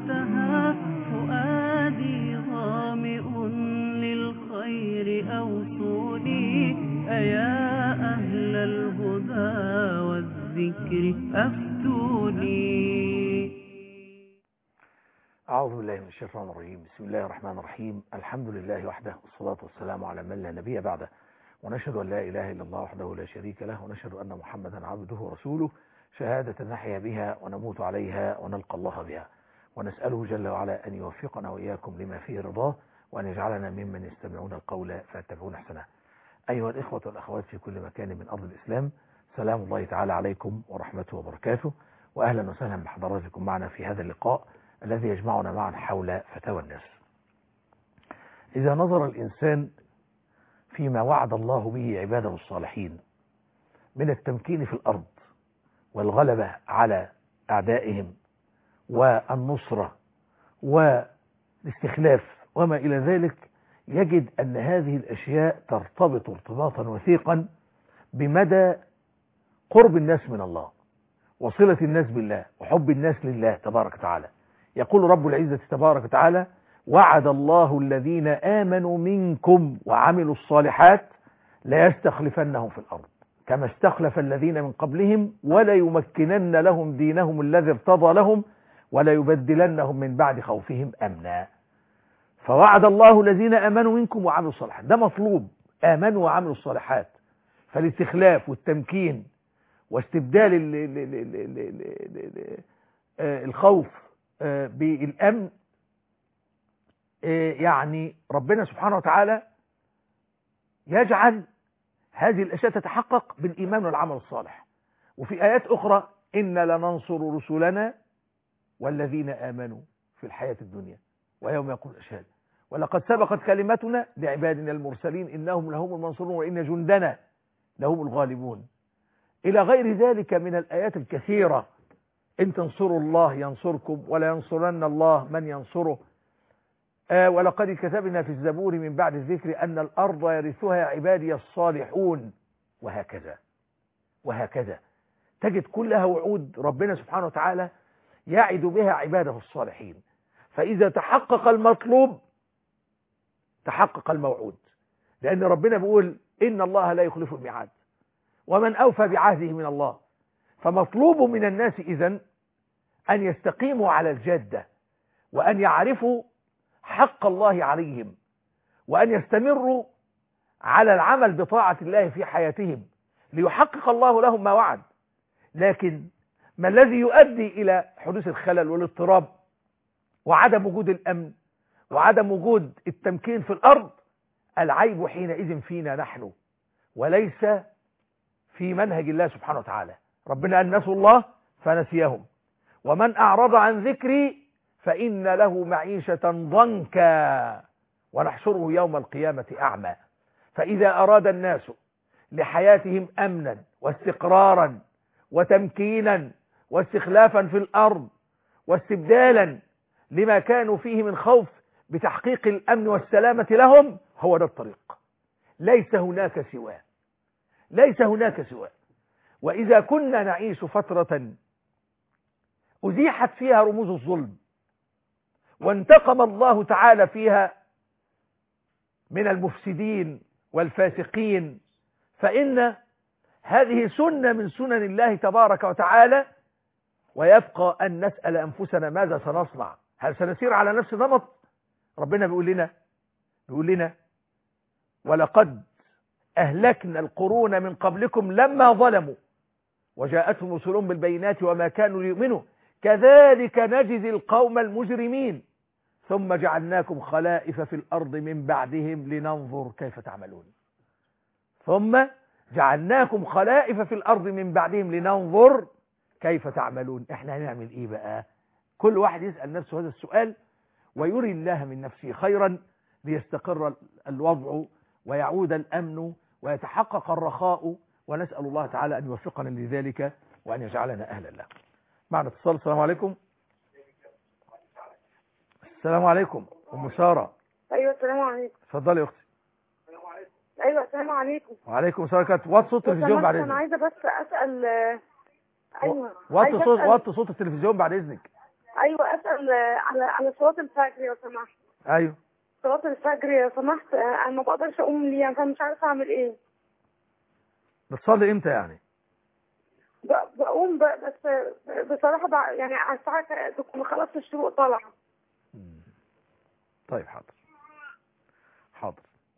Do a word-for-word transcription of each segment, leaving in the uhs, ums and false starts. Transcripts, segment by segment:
تحتها فؤادي ظامئ للخير أوصوني أيا أهل الهدى والذكر أفتوني. أعوذ بالله من الشيطان الرجيم. بسم الله الرحمن الرحيم. الحمد لله وحده والصلاة والسلام على من لا نبي بعده، ونشهد أن لا إله إلا الله وحده لا شريك له، ونشهد أن محمدا عبده ورسوله شهادة نحيا بها ونموت عليها ونلقى الله بها، ونسأله جل وعلا أن يوفقنا وإياكم لما فيه رضاه، وأن يجعلنا ممن يستمعون القول فيتبعون أحسنه. أيها الإخوة والأخوات في كل مكان من أرض الإسلام، سلام الله تعالى عليكم ورحمته وبركاته، وأهلا وسهلا بحضراتكم معنا في هذا اللقاء الذي يجمعنا معا حول فتاوى الناس. إذا نظر الإنسان فيما وعد الله به عباده الصالحين من التمكين في الأرض والغلبة على أعدائهم والنصرة والاستخلاف وما إلى ذلك، يجد أن هذه الأشياء ترتبط ارتباطا وثيقا بمدى قرب الناس من الله وصلة الناس بالله وحب الناس لله تبارك وتعالى. يقول رب العزة تبارك وتعالى: وعد الله الذين آمنوا منكم وعملوا الصالحات ليستخلفنهم في الأرض كما استخلف الذين من قبلهم ولا يمكنن لهم دينهم الذي ارتضى لهم ولا يبدلنهم من بعد خوفهم أمنا. فوعد الله الذين آمنوا منكم وعملوا الصالحات، ده مطلوب، آمنوا وعملوا الصالحات. فالاستخلاف والتمكين واستبدال ال ال ال ال ال ال الخوف بالأمن، يعني ربنا سبحانه وتعالى يجعل هذه الأشياء تتحقق بالإيمان والعمل الصالح. وفي آيات أخرى: إن لننصر رسلنا والذين آمنوا في الحياة الدنيا ويوم يقوم الأشهاد ولقد سبقت كلمتنا لعبادنا المرسلين إنهم لهم المنصورون وإن جندنا لهم الغالبون، إلى غير ذلك من الآيات الكثيرة. إن تنصروا الله ينصركم ولا ينصرن الله من ينصره. آه ولقد كتبنا في الزبور من بعد الذكر أن الأرض يرثها عبادي الصالحون، وهكذا وهكذا. تجد كلها وعود ربنا سبحانه وتعالى يعد بها عباده الصالحين. فإذا تحقق المطلوب تحقق الموعود، لأن ربنا بيقول إن الله لا يخلف الميعاد ومن أوفى بعهده من الله. فمطلوب من الناس إذن أن يستقيموا على الجادة، وأن يعرفوا حق الله عليهم، وأن يستمروا على العمل بطاعة الله في حياتهم ليحقق الله لهم ما وعد. لكن ما الذي يؤدي إلى حدوث الخلل والاضطراب وعدم وجود الأمن وعدم وجود التمكين في الأرض؟ العيب حينئذ فينا نحن وليس في منهج الله سبحانه وتعالى. ربنا قال: نسوا الله فنسيهم ومن أعرض عن ذكري فإن له معيشة ضنكا ونحشره يوم القيامة أعمى. فإذا أراد الناس لحياتهم أمنا واستقرارا وتمكينا واستخلافا في الأرض واستبدالا لما كانوا فيه من خوف بتحقيق الأمن والسلامة لهم، هو ده الطريق، ليس هناك سواه، ليس هناك سواه. وإذا كنا نعيش فترة أزيحت فيها رموز الظلم وانتقم الله تعالى فيها من المفسدين والفاسقين، فإن هذه سنة من سنن الله تبارك وتعالى. ويبقى أن نسأل أنفسنا ماذا سنصنع؟ هل سنسير على نفس نمط؟ ربنا بيقول لنا بيقول لنا ولقد أهلكنا القرون من قبلكم لما ظلموا وجاءتهم رسلهم بالبينات وما كانوا ليؤمنوا كذلك نجزي القوم المجرمين ثم جعلناكم خلائف في الأرض من بعدهم لننظر كيف تعملون. ثم جعلناكم خلائف في الأرض من بعدهم لننظر كيف تعملون. احنا هنعمل ايه بقى؟ كل واحد يسأل نفسه هذا السؤال ويري الله من نفسه خيرا ليستقر الوضع ويعود الأمن ويتحقق الرخاء، ونسأل الله تعالى أن يوفقنا لذلك وأن يجعلنا أهلا له. معنا اتصال. السلام عليكم. السلام عليكم أم سارة. أيوة السلام عليكم. اتفضلي يا أختي. أيوة السلام عليكم. وعليكم السلام. كانت وطي صوت التلفزيون بعد إذنك. أنا عايزة بس أسأل. أيوة وطي صوت وطي صوت التلفزيون بعد إذنك. ايوه اسال على على صلاه الفجر يا سمحت. ايوه صلاه الفجر يا سمحت، انا ما بقدرش اقوم ليها فمش عارفه اعمل ايه. بتصلي امتى يعني؟ ب- بقوم ب- بس بصراحه بقى يعني على الساعه تكون خلاص الشروق طالعه. مم. طيب حاضر حاضر.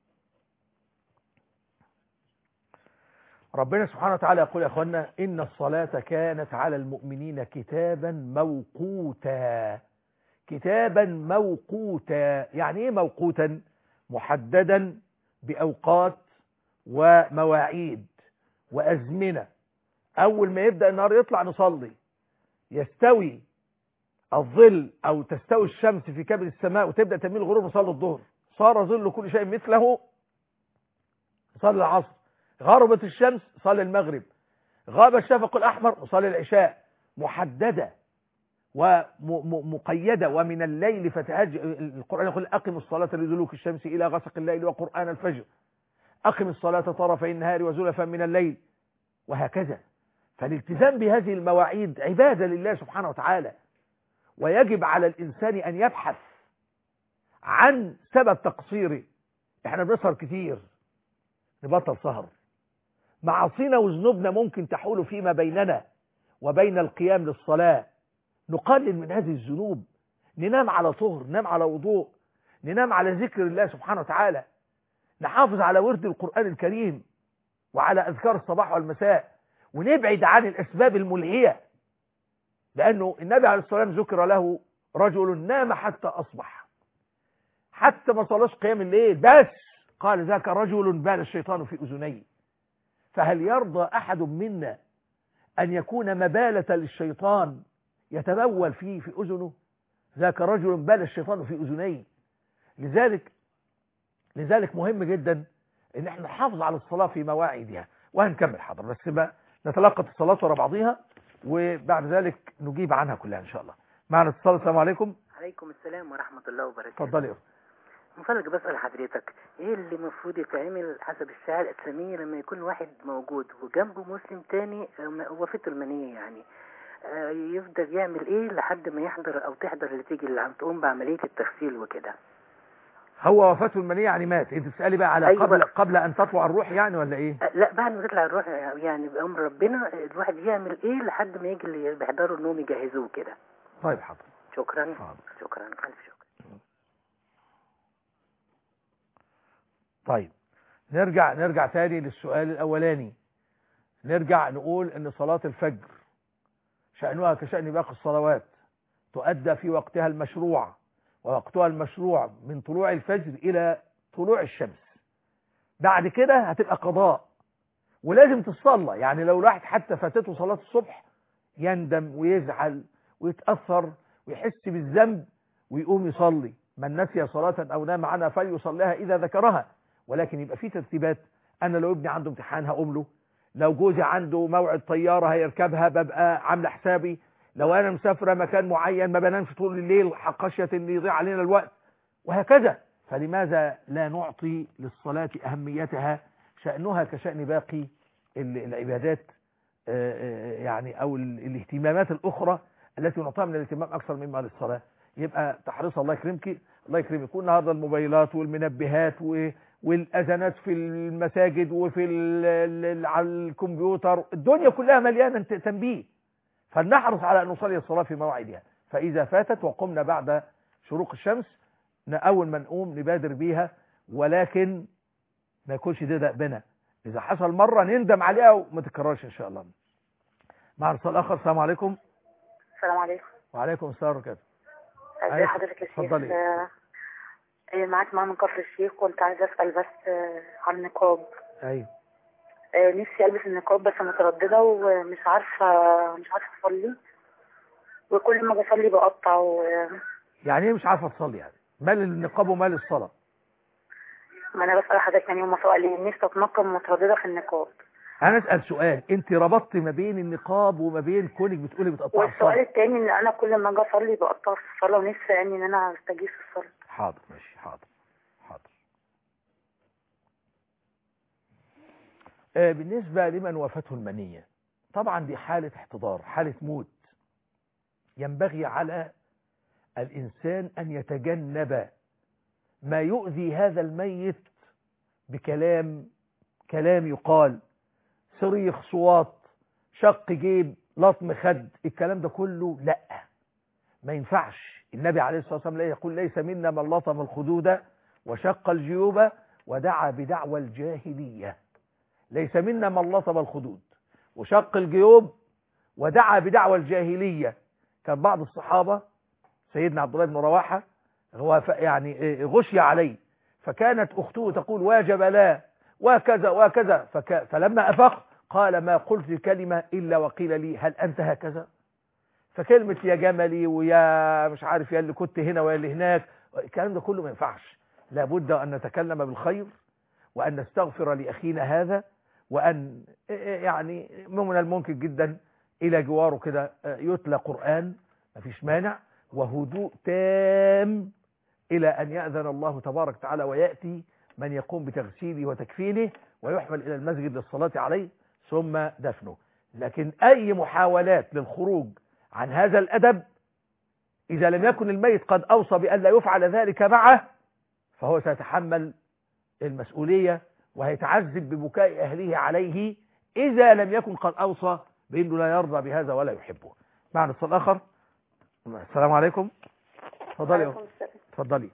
ربنا سبحانه وتعالى يقول يا اخوانا ان الصلاة كانت على المؤمنين كتابا موقوتا. كتابا موقوتا يعني ايه موقوتا؟ محددا باوقات ومواعيد وازمنة. اول ما يبدأ النهار يطلع نصلي، يستوي الظل او تستوي الشمس في كبد السماء وتبدأ تميل الغروب نصلي الظهر، صار ظل كل شيء مثله صلي العصر، غربت الشمس صلي المغرب، غاب الشفق الأحمر صلي العشاء. محددة ومقيدة. ومن الليل فتهجد، القرآن يقول أقم الصلاة لدلوك الشمس إلى غسق الليل وقرآن الفجر، أقم الصلاة طرفي النهار وزلفا من الليل، وهكذا. فالالتزام بهذه المواعيد عبادة لله سبحانه وتعالى، ويجب على الإنسان أن يبحث عن سبب تقصيره. احنا بنسهر كتير، نبطل سهر. معاصينا وذنوبنا ممكن تحول فيما بيننا وبين القيام للصلاة، نقلل من هذه الذنوب، ننام على طهر، ننام على وضوء، ننام على ذكر الله سبحانه وتعالى، نحافظ على ورد القرآن الكريم وعلى أذكار الصباح والمساء، ونبعد عن الأسباب الملهية. لأنه النبي عليه الصلاة والسلام ذكر له رجل نام حتى أصبح، حتى ما صلاش قيام الليل، بس قال ذاك رجل بال الشيطان في أذنيه. فهل يرضى أحد منا أن يكون مبالة للشيطان يتبول فيه في أذنه؟ ذاك رجل بال الشيطان في أذنيه. لذلك لذلك مهم جدا ان احنا نحافظ على الصلاة في مواعيدها. وهنكمل حاضر، بس بقى نتلقى الصلاة ورا بعضيها وبعد ذلك نجيب عنها كلها ان شاء الله. معنا اتصال. السلام عليكم. عليكم السلام ورحمة الله وبركاته. اتفضلي. مفرج بسأل حضرتك ايه اللي المفروض يتعمل حسب الشريعة الإسلامية لما يكون واحد موجود وجنبه مسلم تاني وفاته المنية، يعني آه يفضل يعمل ايه لحد ما يحضر او تحضر اللي تيجي اللي عم تقوم بعملية التغسيل وكده؟ هو وفاته المنية يعني مات، انت تسألي بقى على أيوة. قبل قبل ان تطلع الروح يعني ولا ايه؟ آه لا، بعد ما تطلع الروح يعني بأمر ربنا الواحد يعمل ايه لحد ما يجي اللي بيحضروا انهم يجهزوه كده؟ طيب حاضر. شكرا. حاضر. شكرا ألف شكرا. طيب نرجع نرجع تاني للسؤال الأولاني. نرجع نقول ان صلاة الفجر شأنها كشأن باقي الصلوات، تؤدى في وقتها المشروع، ووقتها المشروع من طلوع الفجر إلى طلوع الشمس. بعد كده هتبقى قضاء ولازم تصلى. يعني لو الواحد حتى فاتته صلاة الصبح يندم ويزعل ويتأثر ويحس بالذنب ويقوم يصلي. من نسي صلاة أو نام عنها فليصليها إذا ذكرها، ولكن يبقى في ترتيبات. أنا لو ابني عنده امتحان هقوم له، لو جوزي عنده موعد طيارة هيركبها ببقى عامله حسابي، لو أنا مسافرة مكان معين ما بنامش طول الليل خشية إن يضيع علينا الوقت، وهكذا. فلماذا لا نعطي للصلاة أهميتها؟ شأنها كشأن باقي العبادات يعني، أو الاهتمامات الأخرى التي نعطيها من الاهتمام أكثر مما للصلاة. يبقى تحرص. الله يكرمك الله يكرمك. والنهارده الموبايلات والمنبهات والأذانات في المساجد وفي على الكمبيوتر، الدنيا كلها مليانة تنبيه. فلنحرص على أن نصلي الصلاة في موعدها. فإذا فاتت وقمنا بعد شروق الشمس أول ما نقوم نبادر بيها، ولكن ما يكونش ده دأبنا. إذا حصل مرة نندم عليها وما تكررش إن شاء الله. مع رسول آخر. السلام عليكم. السلام عليكم. وعليكم السلام ورحمة الله. ازي حضرتك يا شيخ؟ اتفضلي. آه معاك مع من كفر الشيخ، كنت عايزه اسال بس آه عن النقاب. ايوه. آه نفسي البس النقاب بس متردده ومش عارفه مش عارفه اصلي، وكل ما بصلي بقطع و... يعني ايه مش عارفه تصلي؟ يعني مال النقاب ومال الصلاه؟ ما انا بسال حضرتك يعني هم سؤالين، نفسي اتنقب متردده في النقاب. انا اسال سؤال، انت ربطت ما بين النقاب وما بين كونك بتقولي بتقطعي الصلاه؟ والسؤال الثاني ان انا كل ما اجي اصلي بقطع في الصلاه، ونفسي يعني ان انا استجيب في الصلاه. حاضر ماشي. حاضر حاضر. آه بالنسبه لمن وفاته المنيه، طبعا دي حاله احتضار، حاله موت. ينبغي على الإنسان أن يتجنب ما يؤذي هذا الميت بكلام كلام يقال، صريخ، صوات، شق جيب، لطم خد، الكلام ده كله لا، ما ينفعش. النبي عليه الصلاة والسلام لا يقول ليس منا من لطم الخدود وشق الجيوب ودعا بدعوى الجاهلية. ليس منا من لطم الخدود وشق الجيوب ودعا بدعوى الجاهلية. كان بعض الصحابة سيدنا عبد الله بن رواحة هو يعني غشي عليه، فكانت أخته تقول واجب لا وكذا وكذا، فك... فلما أفق قال ما قلت كلمة إلا وقيل لي هل أنت هكذا؟ فكلمة يا جملي ويا مش عارف يا اللي كنت هنا ويا اللي هناك، الكلام ده كله ما ينفعش. لابد أن نتكلم بالخير وأن نستغفر لأخينا هذا، وأن يعني من الممكن جدا إلى جواره كده يتلى قرآن، ما فيش مانع، وهدوء تام إلى أن يأذن الله تبارك وتعالى ويأتي من يقوم بتغسيله وتكفينه ويحمل إلى المسجد للصلاة عليه ثم دفنه. لكن أي محاولات للخروج عن هذا الأدب إذا لم يكن الميت قد أوصى بأن لا يفعل ذلك معه فهو سيتحمل المسؤولية وهيتعذب ببكاء أهله عليه إذا لم يكن قد أوصى بأنه لا يرضى بهذا ولا يحبه. معنا اتصال آخر. السلام عليكم. اتفضلي. اتفضلي.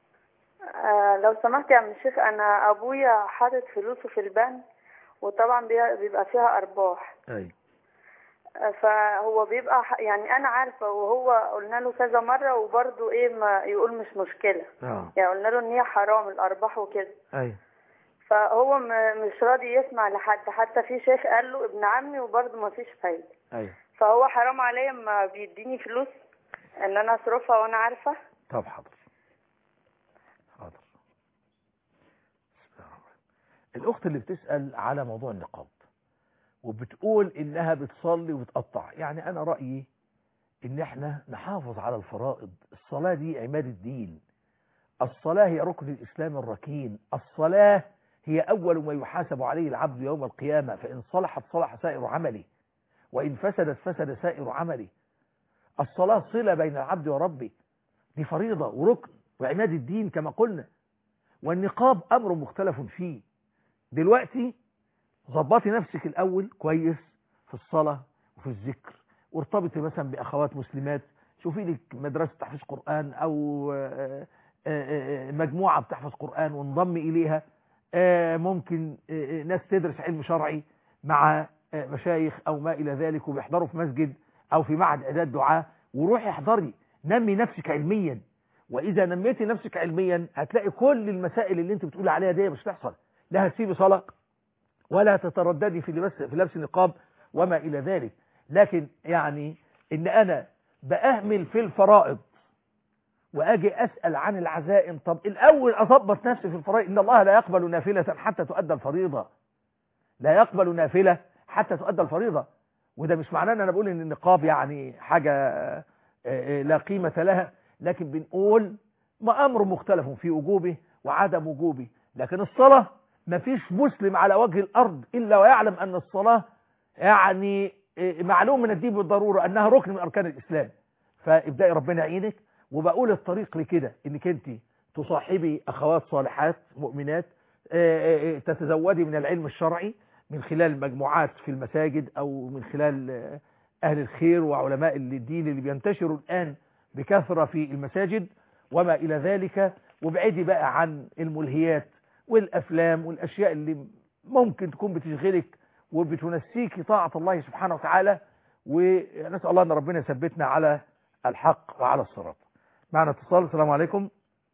آه لو سمحت يا عم الشيخ، انا ابويا حاطط فلوسه في البنك وطبعا بيبقى فيها ارباح. ايوه. آه فهو بيبقى يعني انا عارفه، وهو قلنا له كذا مره وبرده ايه ما يقول مش مشكله. اه يعني قلنا له ان هي حرام الارباح وكده. ايوه. فهو مش راضي يسمع لحد، حتى في شيخ قال له ابن عمي وبرده ما فيش فايده. ايوه. فهو حرام عليا اما بيديني فلوس ان انا اصرفها وانا عارفه. طب حاضر حاضر. الأخت اللي بتسأل على موضوع النقاب وبتقول إنها بتصلي وبتقطع، يعني أنا رأيي إن إحنا نحافظ على الفرائض. الصلاة دي عماد الدين، الصلاة هي ركن الإسلام الركين، الصلاة هي أول ما يحاسب عليه العبد يوم القيامة، فإن صلحت صلح سائر عمله وإن فسدت فسد سائر عمله. الصلاة صلة بين العبد وربه، دي فريضة وركن وعماد الدين كما قلنا. والنقاب أمر مختلف فيه. دلوقتي ظبطي نفسك الأول كويس في الصلاة وفي الذكر، وارتبطي مثلا بأخوات مسلمات، شوفي لك مدرسة تحفظ قرآن أو مجموعة بتحفظ قرآن وانضمي إليها. ممكن ناس تدرس علم شرعي مع مشايخ أو ما إلى ذلك وبيحضروا في مسجد أو في معهد إعداد دعاء، وروحي احضري، نمي نفسك علميا. وإذا نميتي نفسك علميا هتلاقي كل المسائل اللي انت بتقول عليها دي مش تحصل، لا هتسيبي صلاة ولا تترددي في لبس في لبس نقاب وما إلى ذلك. لكن يعني إن أنا بأهمل في الفرائض وأجي أسأل عن العزائم، طب الأول أضبط نفسي في الفرائض. إن الله لا يقبل نافلة حتى تؤدى الفريضة، لا يقبل نافلة حتى تؤدى الفريضة. وده مش معناه أن أنا بقول إن النقاب يعني حاجة لا قيمة لها، لكن بنقول ما أمر مختلف في وجوبه وعدم وجوبه. لكن الصلاة ما فيش مسلم على وجه الأرض إلا ويعلم أن الصلاة يعني معلوم من الدين بالضرورة أنها ركن من أركان الإسلام. فابدأي ربنا يعينك. وبقول الطريق لكده إنك أنت تصاحبي أخوات صالحات مؤمنات، تتزودي من العلم الشرعي من خلال المجموعات في المساجد أو من خلال أهل الخير وعلماء الدين اللي بينتشروا الآن بكثرة في المساجد وما إلى ذلك. وابعدي بقى عن الملهيات والأفلام والأشياء اللي ممكن تكون بتشغلك وبتنسيك طاعة الله سبحانه وتعالى. ونسأل الله أن ربنا يثبتنا على الحق وعلى الصراط. معنا اتصال. السلام عليكم.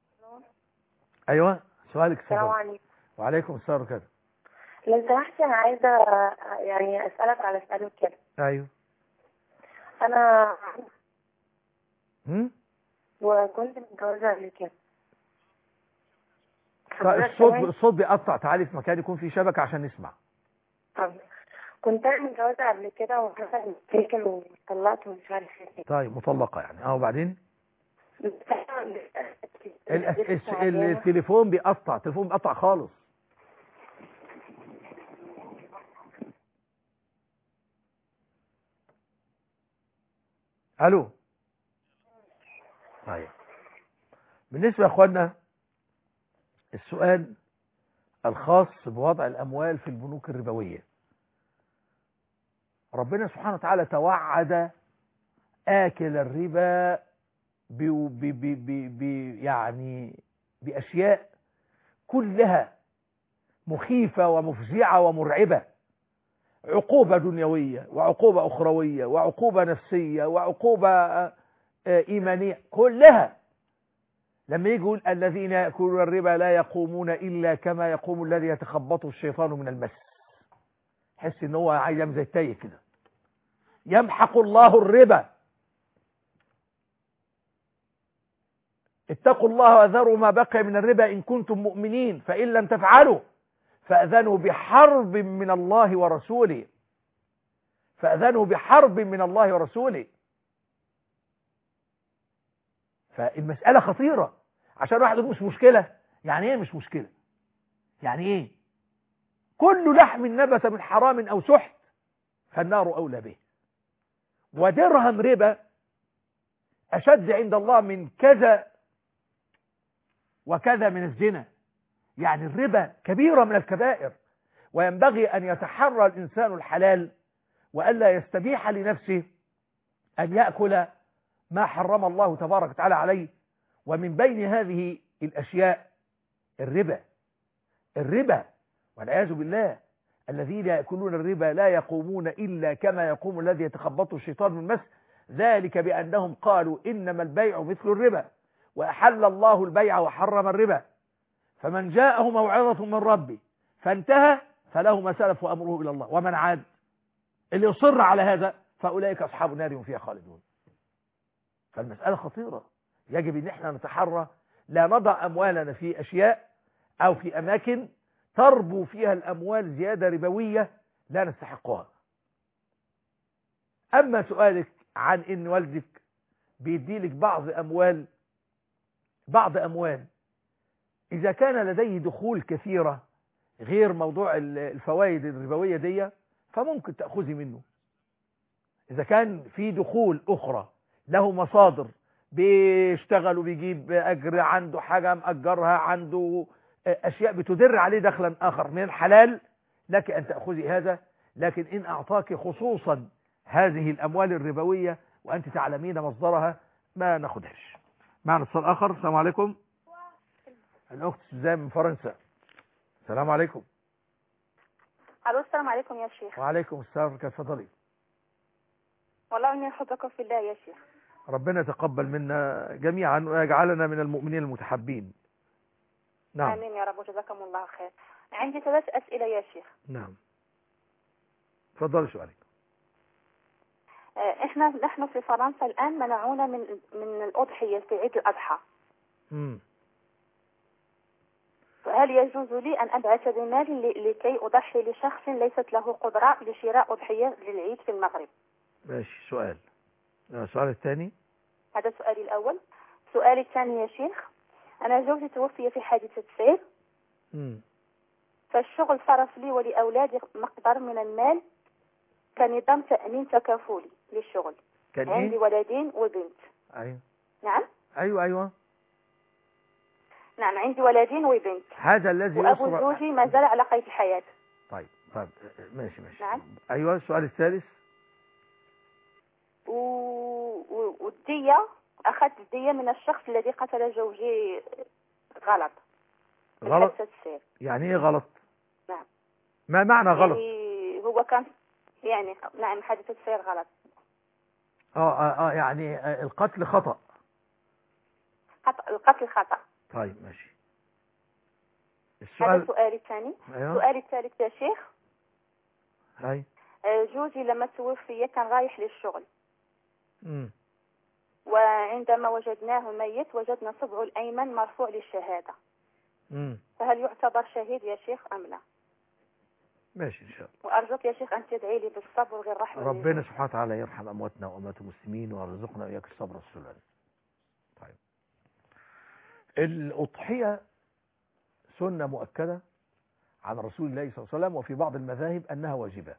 أيوة سؤالك. السلام عليكم. وعليكم السلام كده. لو سمحت أنا عايزة يعني أسألك على سؤال كده. أيوة. أنا هم؟ وكنت متجوزة قبل كده. الصوت الصوت بيقطع، تعالي في مكان يكون فيه شبكة عشان نسمع. طب كنت انا متجوزة قبل كده وحصل مشاكل وطلقت ومش عارف ايه. طيب مطلقة يعني اه وبعدين التليفون بيقطع، التليفون بيقطع خالص. الو طيب بالنسبة يا اخوانا السؤال الخاص بوضع الاموال في البنوك الربوية، ربنا سبحانه وتعالى توعد آكل الربا ب ب ب ب ب يعني بأشياء كلها مخيفة ومفزعة ومرعبة، عقوبة دنيوية وعقوبة أخروية وعقوبة نفسية وعقوبة إيمانية كلها. لما يجي يقول الذين يأكلون الربا لا يقومون إلا كما يقوم الذي يتخبطه الشيطان من المس، حس ان هو عايز يعمل زي التايه كده. يمحق الله الربا، اتقوا الله وذروا ما بقي من الربا إن كنتم مؤمنين فإن لم تفعلوا فأذنوا بحرب من الله ورسوله، فأذنوا بحرب من الله ورسوله. فالمسألة خطيرة، عشان واحد يقول مش مشكلة. يعني ايه مش مشكلة؟ يعني ايه؟ كل لحم نبت من حرام أو سحت فالنار أولى به. ودرهم ربا أشد عند الله من كذا وكذا من الزنا. يعني الربا كبيرة من الكبائر، وينبغي أن يتحرى الإنسان الحلال وألا يستبيح لنفسه أن يأكل ما حرم الله تبارك وتعالى عليه. ومن بين هذه الأشياء الربا. الربا والعياذ بالله، الذين يأكلون الربا لا يقومون إلا كما يقوم الذي يتخبطه الشيطان من المس، ذلك بأنهم قالوا إنما البيع مثل الربا وأحل الله البيع وحرم الربا، فمن جاءه موعظة من ربه فانتهى فله ما سلف وأمره إلى الله ومن عاد. اللي يصر على هذا فأولئك أصحاب النار هم فيها خالدون. فالمسألة خطيرة، يجب أن احنا نتحرى لا نضع أموالنا في أشياء أو في أماكن تربو فيها الأموال زيادة ربوية لا نستحقها. أما سؤالك عن إن والدك بيديلك بعض أموال بعض أموال إذا كان لديه دخول كثيرة غير موضوع الفوائد الربوية دي فممكن تأخذي منه. إذا كان في دخول أخرى له مصادر، بيشتغل وبيجيب أجر، عنده حاجة مأجرها، عنده أشياء بتدر عليه دخلا آخر من الحلال، لك أن تأخذي هذا. لكن إن أعطاك خصوصا هذه الأموال الربوية وأنت تعلمين مصدرها ما ناخدهاش. معنا اتصال آخر. السلام عليكم. الأخت سوزان من فرنسا. السلام عليكم. الو السلام عليكم يا شيخ. وعليكم السلام، كيف تفضلي؟ والله اني احبك في الله يا شيخ. ربنا يتقبل منا جميعا ويجعلنا من المؤمنين المتحبين. نعم. امين يا رب وجزاكم الله خير. عندي ثلاث اسئله يا شيخ. نعم. تفضلي سؤالك. احنا نحن في فرنسا الان منعونا من من الاضحيه في عيد الاضحى. امم فهل يجوز لي ان ابعث بمالي لكي اضحي لشخص ليست له قدره لشراء اضحيه للعيد في المغرب؟ ماشي. سؤال. السؤال الثاني. هذا سؤالي الاول. سؤالي الثاني يا شيخ، انا زوجي توفي في حادثه سير. امم فالشغل صرف لي ولأولادي مقدار من المال كنظام تأمين تكافلي للشغل. كان عندي إيه؟ ولدين وبنت. أيوة. نعم. أيوة أيوة. نعم عندي ولدين وبنت. هذا الذي وأبو يصرف. زوجي ما زال على قيد الحياة. طيب طيب ماشي ماشي. نعم. أيوة. السؤال الثالث. و... و... والدية أخذت الدية من الشخص الذي قتل زوجي غلط. غلط. السير. يعني إيه غلط؟ نعم. ما معنى غلط؟ يعني هو كان يعني نعم حادثة سير غلط. اه اه, آه يعني آه القتل خطأ. خطأ. القتل خطأ. طيب ماشي. السؤال هذا السؤال. سؤالي الثاني. أيوة. سؤالي الثالث يا شيخ، هاي. جوزي لما توفي كان رايح للشغل. امم وعندما وجدناه ميت وجدنا صبعه الأيمن مرفوع للشهادة. امم فهل يعتبر شهيد يا شيخ أم لا؟ ماشي إن شاء الله. وأرجوك يا شيخ أن تدعي لي بالصبر والرحمة. ربنا سبحانه وتعالى يرحم أمواتنا وأموات المسلمين ويرزقنا وإياك الصبر والسلام. طيب. الأضحية سنة مؤكدة عن رسول الله صلى الله عليه وسلم، وفي بعض المذاهب أنها واجبة.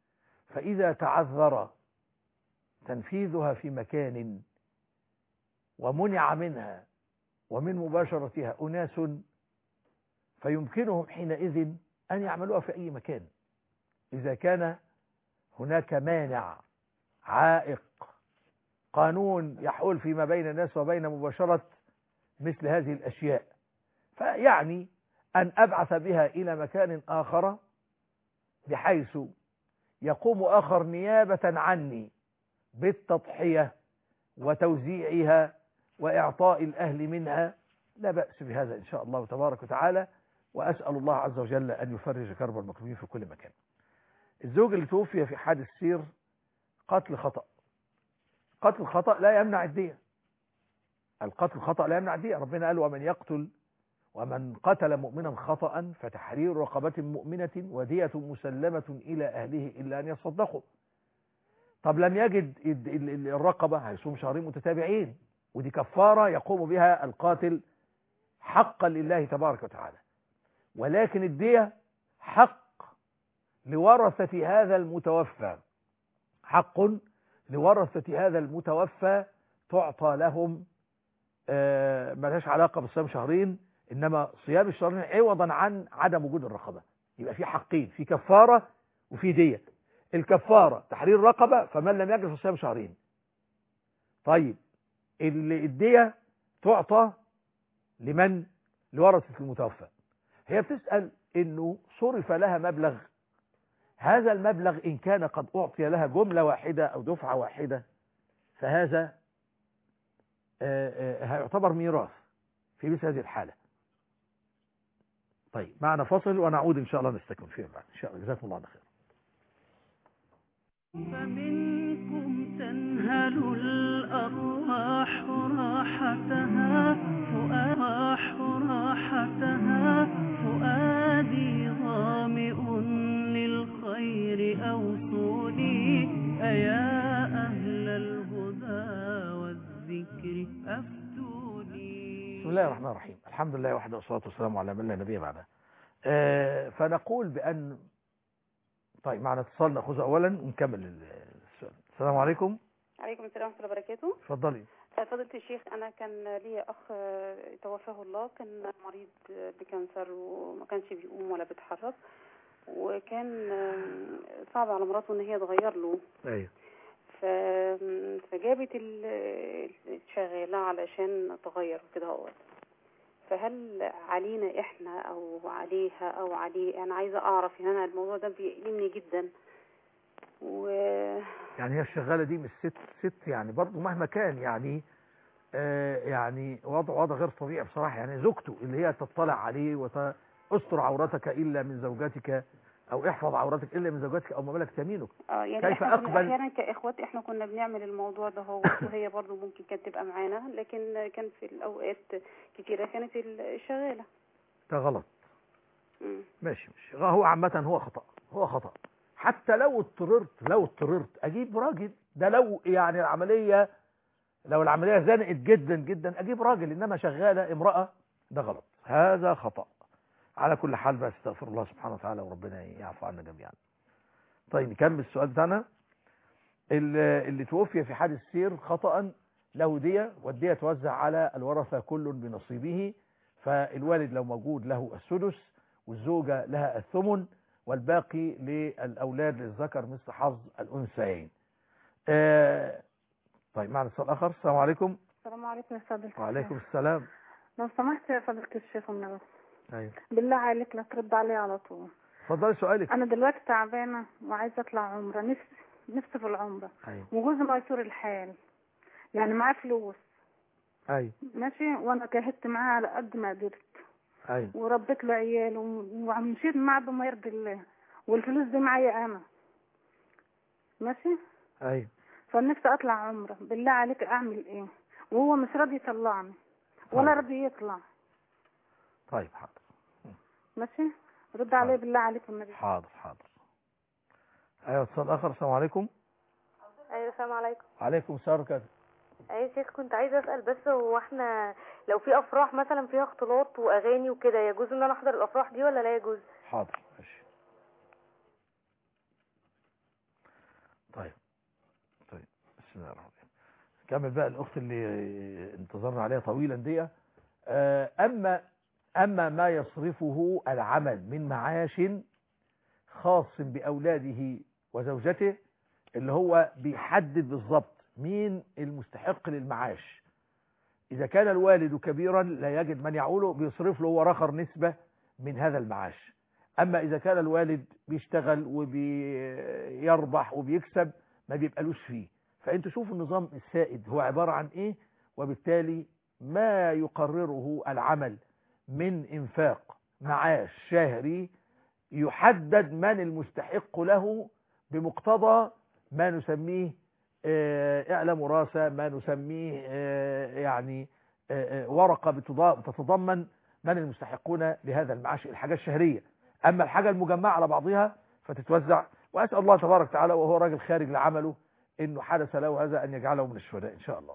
فإذا تعذر تنفيذها في مكان ومنع منها ومن مباشرتها أناس فيمكنهم حينئذ أن يعملوها في أي مكان إذا كان هناك مانع عائق قانون يحول فيما بين الناس وبين مباشرة مثل هذه الأشياء. فيعني أن أبعث بها إلى مكان آخر بحيث يقوم آخر نيابة عني بالتضحية وتوزيعها وإعطاء الأهل منها، لا بأس بهذا إن شاء الله تبارك وتعالى. وأسأل الله عز وجل أن يفرج كرب المكروبين في كل مكان. الزوج اللي توفي في حادث سير قتل خطأ، قتل خطأ لا يمنع الدية، القتل خطأ لا يمنع الدية. ربنا قال ومن يقتل ومن قتل مؤمنا خطأ فتحرير رقبة مؤمنة ودية مسلمة إلى أهله إلا أن يصدقوا. طب لم يجد الرقبة هيصوم شهرين متتابعين، ودي كفارة يقوم بها القاتل حقا لله تبارك وتعالى. ولكن الدية حق لورثة هذا المتوفى، حق لورثة هذا المتوفى تعطى لهم، آه ملهاش علاقة بصيام شهرين، إنما صيام الشهرين عوضا عن عدم وجود الرقبة. يبقى في حقين، في كفارة وفي دية. الكفارة تحرير رقبة فمن لم يجد صيام شهرين. طيب الدية تعطى لمن؟ لورثة المتوفى. هي بتسأل إنه صرف لها مبلغ، هذا المبلغ إن كان قد أعطي لها جملة واحدة أو دفعة واحدة فهذا هيعتبر ميراث في مثل هذه الحالة. طيب معنا فصل ونعود إن شاء الله نستكمل فيه بعد إن شاء الله. جزاكم الله خير. فمنكم تنهل الأرواح راحتها فؤاح راحتها فؤادي ظامئ للخير أوصوني أيا أهل الهدى والذكر أفتوني. بسم الله الرحمن الرحيم. الحمد لله وحده والصلاة والسلام على من لا نبي بعده. آه فنقول بأن طيب معنا اتصال ناخذه اولا ونكمل السؤال. السلام عليكم. عليكم السلام ورحمه الله وبركاته. اتفضلي. فضيلة الشيخ، انا كان لي اخ توفاه الله، كان مريض بكانسر وما كانش بيقوم ولا بيتحرك، وكان صعب على مراته ان هي تغير له. ايوه. فجابت الشغاله علشان تغير كده اهوت. فهل علينا احنا او عليها او عليه؟ انا عايزه اعرف ان انا الموضوع ده بيألمني جدا. و يعني هي الشغاله دي مش ست ست يعني برضه مهما كان يعني آه يعني وضع وضع غير طبيعي بصراحه. يعني زوجته اللي هي تطلع عليه وتستر عورتك الا من زوجاتك او احفظ عورتك الا من زوجاتك او ما ملكت يمينك. اه يعني كيف احنا اقبل؟ احيانا كاخوات احنا كنا بنعمل الموضوع ده هو وهي برضه ممكن كانت تبقى معانا، لكن كان في الاوقات كتيره كانت الشغاله. ده غلط. امم ماشي ماشي. هو عامه هو خطأ، هو خطأ. حتى لو اضطررت لو اضطررت اجيب راجل، ده لو يعني العمليه لو العمليه زنقت جدا جدا اجيب راجل، انما شغاله امراه ده غلط، هذا خطأ. على كل حال بس استغفر الله سبحانه وتعالى وربنا يعفو عنا جميعا. طيب نكمل السؤال بتاعنا. اللي, اللي توفي في حادث سير خطأ له دية، والدية توزع على الورثة كل بنصيبه، فالوالد لو موجود له السدس والزوجة لها الثمن والباقي للأولاد للذكر مثل حظ الأنثيين. آه طيب معنا سؤال آخر. السلام عليكم. السلام عليكم يا فضيلة الشيخ. وعليكم السلام. لو سمحت يا فضيلة الشيخ من أيوة. بالله عليك لا ترد علي على طول. اتفضلي سؤالك. أنا دلوقتي تعبانة وعايزة أطلع عمرة، نفسي نفسي في العمرة. أيوة. وجوزي ميسور الحال، يعني معاه فلوس. أيوة. ماشي، وأنا جاهدت معاه على قد ما قدرت. أيوة. وربيت له عيال ومشيت معاه بما يرضي الله، والفلوس دي معايا أنا. ماشي. أيوة. فنفسي أطلع عمرة، بالله عليك أعمل إيه؟ وهو مش راضي يطلعني ولا راضي يطلع. طيب حاضر. ماشي، رد عليه بالله عليك والنبي. حاضر حاضر. ايوه اتصال اخر. السلام عليكم. ايوه السلام عليكم. عليكم السلام كده. ايوه يا شيخ، كنت عايزه اسال بس، هو احنا لو في افراح مثلا فيها اختلاط واغاني وكده يجوز ان انا احضر الافراح دي ولا لا يجوز؟ حاضر ماشي. طيب طيب بسم الله الرحمن الرحيم. كمل بقى الأخت اللي انتظرنا عليها طويلا دي. أما أما ما يصرفه العمل من معاش خاص بأولاده وزوجته، اللي هو بيحدد بالضبط مين المستحق للمعاش. إذا كان الوالد كبيرا لا يجد من يعوله، بيصرف له هو رخر نسبة من هذا المعاش. أما إذا كان الوالد بيشتغل وبيربح وبيكسب ما بيبقالوش فيه. فأنتوا شوفوا النظام السائد هو عبارة عن إيه، وبالتالي ما يقرره العمل من إنفاق معاش شهري يحدد من المستحق له بمقتضى ما نسميه اعلام وراثة، ما نسميه يعني ورقة بتتضمن من المستحقون لهذا المعاش الحاجة الشهرية. أما الحاجة المجمعة على بعضها فتتوزع. وأسأل الله تبارك وتعالى وهو راجل خارج لعمله إنه حدث له هذا أن يجعله من الشهداء إن شاء الله.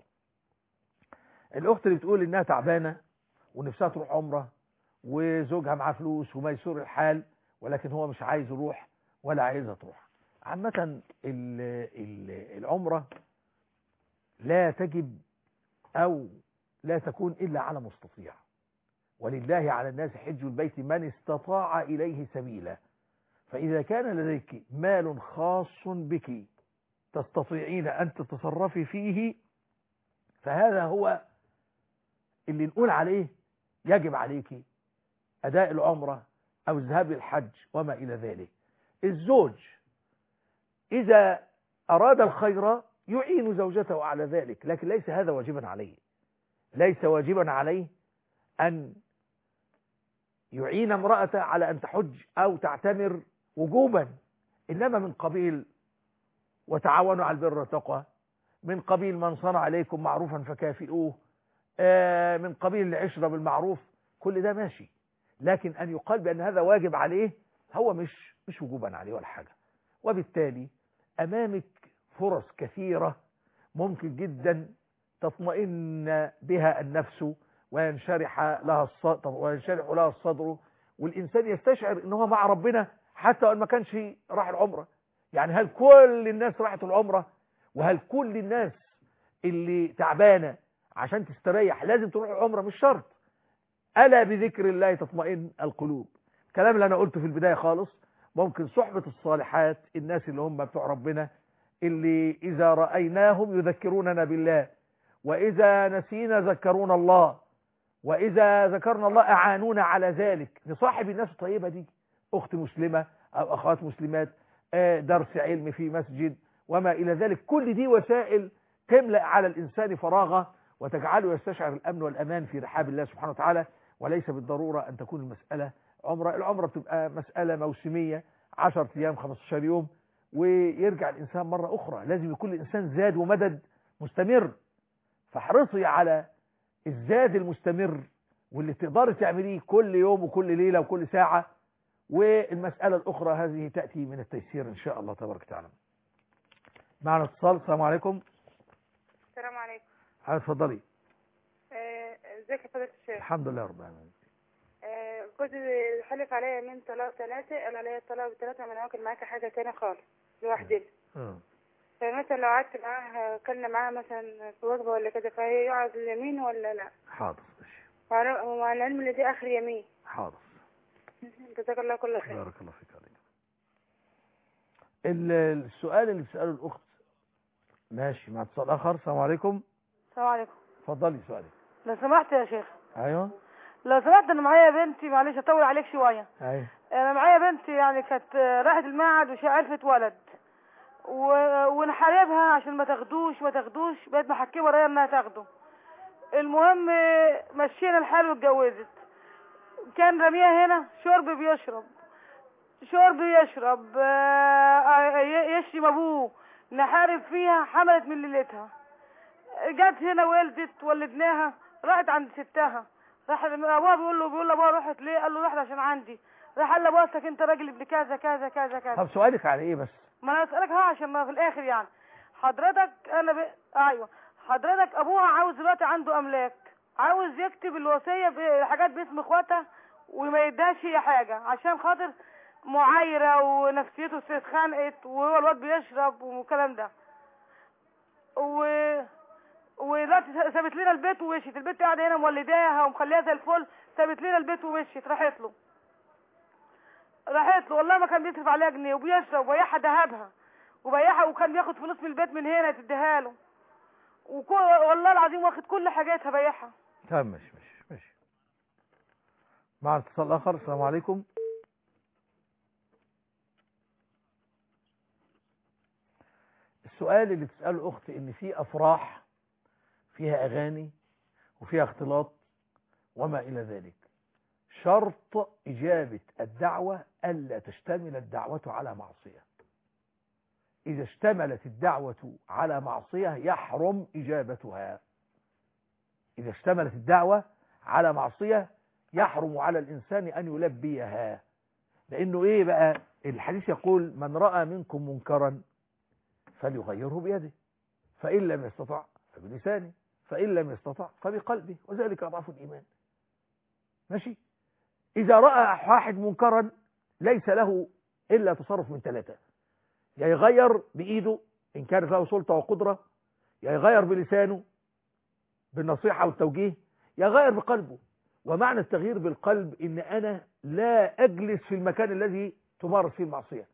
الأخت اللي بتقول إنها تعبانة ونفسها تروح عمرة وزوجها معاه فلوس وميسور الحال، ولكن هو مش عايز يروح ولا عايزها تروح. عامة العمرة لا تجب أو لا تكون إلا على مستطيع، ولله على الناس حج البيت من استطاع إليه سبيلا. فإذا كان لديك مال خاص بك تستطيعين أن تتصرفي فيه، فهذا هو اللي نقول عليه يجب عليك أداء العمرة أو الذهاب للحج وما إلى ذلك. الزوج إذا أراد الخير يعين زوجته على ذلك، لكن ليس هذا واجبا عليه. ليس واجبا عليه أن يعين امرأته على أن تحج أو تعتمر وجوبا، إنما من قبيل وتعاونوا على البر والتقوى، من قبيل من صنع عليكم معروفا فكافئوه، من قبيل العشرة بالمعروف، كل ده ماشي. لكن أن يقال بأن هذا واجب عليه هو مش مش وجوبا عليه ولا حاجة. وبالتالي أمامك فرص كثيرة ممكن جدا تطمئن بها النفس وينشرح لها الصدر وينشرح لها الصدر، والإنسان يستشعر إن هو مع ربنا حتى وإن ما كانش راح العمرة. يعني هل كل الناس راحت العمرة؟ وهل كل الناس اللي تعبانة عشان تستريح لازم تروح العمرة؟ مش شرط. ألا بذكر الله تطمئن القلوب. الكلام اللي أنا قلته في البداية خالص، ممكن صحبة الصالحات، الناس اللي هم بتوع ربنا، اللي إذا رأيناهم يذكروننا بالله، وإذا نسينا ذكرونا الله، وإذا ذكرنا الله أعانونا على ذلك. نصاحب الناس الطيبة دي، أخت مسلمة أو أخوات مسلمات، درس علم في مسجد وما إلى ذلك. كل دي وسائل تملأ على الإنسان فراغه وتجعله يستشعر الأمن والأمان في رحاب الله سبحانه وتعالى. وليس بالضرورة أن تكون المسألة عمرة. العمرة بتبقى مسألة موسمية عشرة أيام خمستاشر يوم ويرجع الإنسان مرة أخرى. لازم يكون الإنسان زاد ومدد مستمر. فاحرصي على الزاد المستمر واللي تقدر تعمليه كل يوم وكل ليلة وكل ساعة. والمسألة الأخرى هذه تأتي من التيسير إن شاء الله تبارك وتعالى. معنا اتصال. السلام عليكم. السلام عليكم. اتفضلي. ازيك يا فضيلة الشيخ؟ الحمد لله رب العالمين. جوزي حلف عليا من طلاق ثلاثة، قال عليا الطلاق بثلاثة ما ناكل معاك حاجة تانية خالص لوحدنا. اه فمثلا لو قعدت معاها كلنا معاها مثلا في وجبة ولا كده، فهي يقعد اليمين ولا لا؟ حاضر ماشي. ومع العلم ان دي اخر يمين. حاضر. جزاك الله كل خير. بارك الله فيك عليك. السؤال اللي بتسأله الأخت ماشي. مع اتصال آخر. السلام عليكم. السلام عليكم. اتفضلي سؤالك. لو سمحت يا شيخ. ايوه. لو سمحت انا معايا بنتي، معلش اطول عليك شويه. ايوه. انا معايا بنتي يعني كانت راحت المعهد وعرفت ولد و... ونحاربها عشان ما تاخدوش ما تاخدوش بقت محكمه ورايا انها تاخده. المهم مشينا الحال واتجوزت. كان رميها هنا شرب بيشرب شرب يشرب يشرب ابوه، نحارب فيها، حملت من ليلتها. جت هنا ولدت، ولدناها، راحت عند ستها. راح ابوها بيقول له بيقول لابوها روحت ليه؟ قال له رحت عشان عندي. راح قال لابوها انت راجل ابن كذا كذا كذا كذا. طب سؤالك على ايه بس؟ ما انا اسالك ها عشان ما في الاخر يعني حضرتك انا ب... ايوه حضرتك ابوها عاوز دلوقتي عنده املاك، عاوز يكتب الوصيه بحاجات باسم اخواتها وما يداش هي حاجه عشان خاطر معايره ونفسيته اتخانقت وهو الواد بيشرب والكلام ده. و ودلوقتي سابت لنا البيت ومشيت. البيت قاعده هنا مولداها ومخليها زي الفل، سابت لنا البيت ومشيت. راحت له راحت له والله ما كان بيصرف عليها جنيه، وبيشرب وبيعها ذهبها وبيعها، وكان بياخد فلوس من البيت من هنا تديها له، وكل والله العظيم واخد كل حاجاتها بيعها. تمام ماشي ماشي ماشي. مع اتصال اخر. السلام عليكم. السؤال اللي بتسأله اختي ان في افراح فيها اغاني وفيها اختلاط وما الى ذلك، شرط اجابة الدعوة الا تشتمل الدعوة على معصية. اذا اشتملت الدعوة على معصية يحرم اجابتها. اذا اشتملت الدعوة على معصية يحرم على الانسان ان يلبيها. لانه ايه بقى الحديث يقول من رأى منكم منكرا فليغيره بيده، فإن لم يستطع فبلسانه، فإن لم يستطع فبقلبه، وذلك أضعف الإيمان. ماشي. إذا رأى واحد منكرا ليس له إلا تصرف من ثلاثة: يا يغير بإيده إن كانت له سلطة وقدرة، يا يغير بلسانه بالنصيحة والتوجيه، يا يغير بقلبه. ومعنى التغيير بالقلب إن أنا لا أجلس في المكان الذي تمارس فيه المعصية،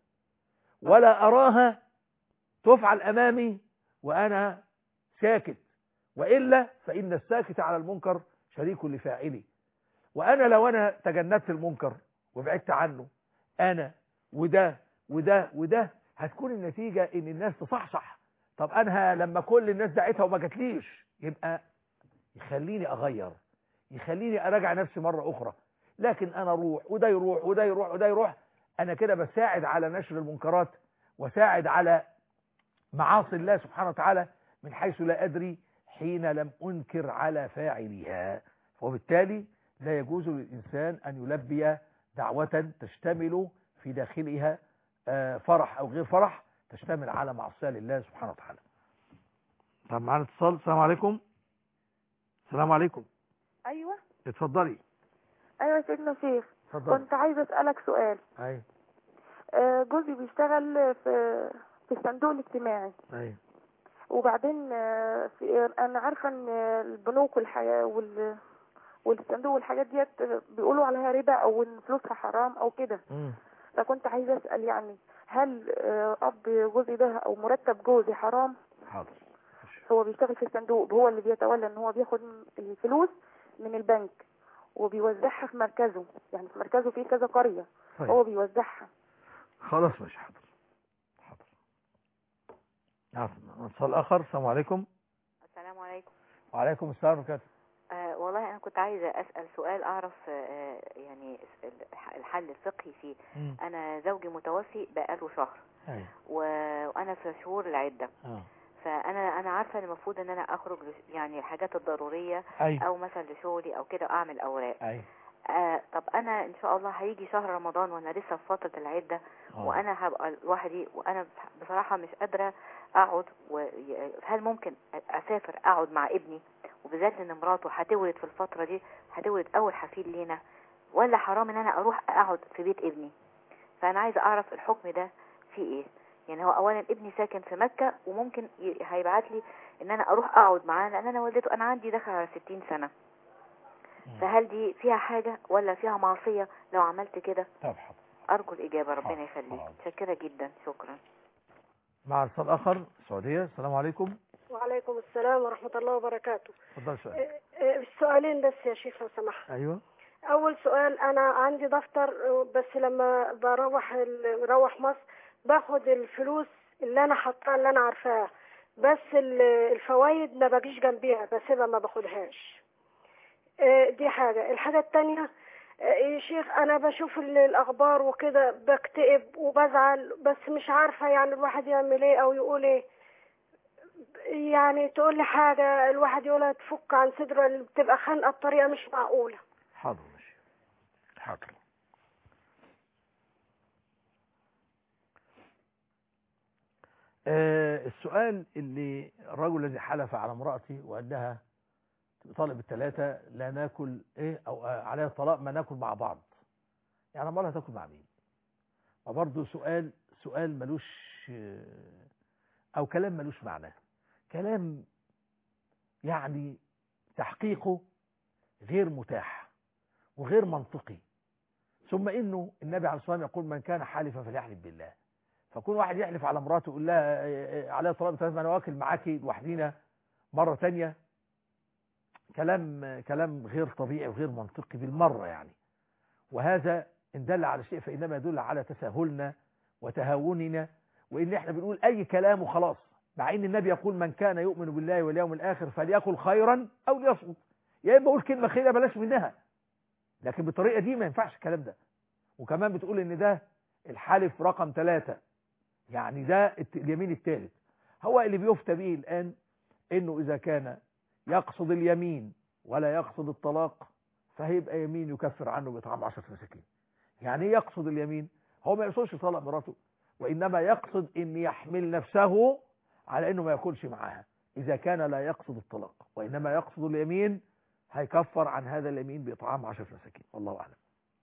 ولا أراها تفعل أمامي وأنا ساكت، وإلا فإن الساكت على المنكر شريك لفاعله. وأنا لو أنا تجنبت المنكر وبعدت عنه أنا وده وده وده، هتكون النتيجة إن الناس تصحصح. طب أنا لما كل الناس دعيتها وما جاتليش، يبقى يخليني أغير، يخليني أراجع نفسي مرة أخرى. لكن أنا أروح وده يروح وده يروح وده يروح، أنا كده بساعد على نشر المنكرات وساعد على معاصي الله سبحانه وتعالى من حيث لا أدري، حين لم أنكر على فاعلها. وبالتالي لا يجوز للإنسان أن يلبي دعوة تشتمل في داخلها فرح أو غير فرح، تشتمل على معصية لله سبحانه وتعالى. طب معنا اتصال. السلام عليكم. السلام عليكم. ايوه اتفضلي. ايوه سيدنا شيخ، اتفضلي. كنت عايزه اسالك سؤال. ايوه. آه جوزي بيشتغل في في الصندوق الاجتماعي. ايوه. وبعدين آه في انا عارفه ان البنوك والحياه وال والصندوق والحاجات ديت بيقولوا عليها ربا او ان فلوسها حرام او كده. فكنت عايزه اسال يعني هل آه قبض جوزي ده او مرتب جوزي حرام؟ حاضر. هو بيشتغل في الصندوق، هو اللي بيتولى ان هو بياخد الفلوس من البنك وبيوزعها في مركزه، يعني في مركزه فيه كذا قرية. طيب. هو بيوزعها. خلاص ماشي. حاضر حاضر. اتصال اخر. السلام عليكم. السلام عليكم. وعليكم السلام ورحمة الله. آه والله انا كنت عايزه اسال سؤال اعرف آه يعني الحل الفقهي فيه. م. انا زوجي متوفي بقاله شهر. أي. وانا في شهور العده. أه. فانا انا عارفه ان المفروض ان انا اخرج يعني الحاجات الضروريه. أي. او مثلا لشغلي او كده اعمل اوراق. أي. آه طب انا ان شاء الله هيجي شهر رمضان وانا لسه في فتره العده. أوه. وانا هبقى لوحدي، وانا بصراحه مش قادره اقعد. هل ممكن اسافر اقعد مع ابني، وبالذات ان مراته هتولد في الفتره دي، هتولد اول حفيد لينا، ولا حرام ان انا اروح اقعد في بيت ابني؟ فانا عايزه اعرف الحكم ده فيه ايه. يعني هو اولا ابني ساكن في مكه، وممكن هيبعت لي ان انا اروح اقعد معاه، لان انا والدته انا عندي داخل على ستين سنه. فهل دي فيها حاجه ولا فيها معصيه لو عملت كده؟ طبعا. ارجو الاجابه، ربنا يخليك. متشكره جدا، شكرا. مع اتصال اخر. السعوديه. السلام عليكم. وعليكم السلام ورحمه الله وبركاته. اتفضل. سؤال. السؤالين بس يا شيخ لو سمحت. ايوه. اول سؤال، انا عندي دفتر بس لما بروح بروح مصر باخد الفلوس اللي انا حاطاها اللي انا عارفاها، بس الفوائد ما باجيش جنبيها، بسيبها ما باخدهاش. دي حاجه. الحاجه الثانيه يا شيخ، انا بشوف الاخبار وكده بكتئب وبزعل، بس مش عارفه يعني الواحد يعمل ايه او يقول ايه. يعني تقول لي حاجه الواحد يقولها تفك عن صدره، اللي بتبقى خانقه بطريقه مش معقوله. حاضر ماشي. حاضر. آه السؤال اللي الرجل الذي حلف على امرأتي وأنها طالب الثلاثة لا ناكل ايه او عليها الطلاق ما ناكل مع بعض، يعني امال هتاكل مع مين؟ وبرضه سؤال سؤال ملوش او كلام ملوش معنى، كلام يعني تحقيقه غير متاح وغير منطقي. ثم انه النبي عليه الصلاة والسلام يقول من كان حالفا فليحلف بالله. فكون واحد يحلف على مراته يقول لها عليها طلاق ثلاث انا واكل معاكي لوحدينا مرة تانية، كلام كلام غير طبيعي وغير منطقي بالمرة يعني. وهذا ان دل على شيء فإنما يدل على تساهلنا وتهاوننا، وإن احنا بنقول أي كلام وخلاص، مع إن النبي يقول من كان يؤمن بالله واليوم الآخر فليقل خيرا أو ليصمت. يا إما أقول كلمة خيرة بلاش منها، لكن بالطريقة دي ما ينفعش الكلام ده. وكمان بتقول إن ده الحلف رقم ثلاثة، يعني ده اليمين الثالث. هو اللي بيفتى به الآن إنه إذا كان يقصد اليمين ولا يقصد الطلاق فهيبقى يمين يكفر عنه بإطعام عشرة مساكين. يعني ايه يقصد اليمين؟ هو ما يقصدش يطلق مراته، وإنما يقصد إن يحمل نفسه على إنه ما ياكلش معاها إذا كان لا يقصد الطلاق، وإنما يقصد اليمين هيكفر عن هذا اليمين بإطعام عشرة مساكين. والله أعلم.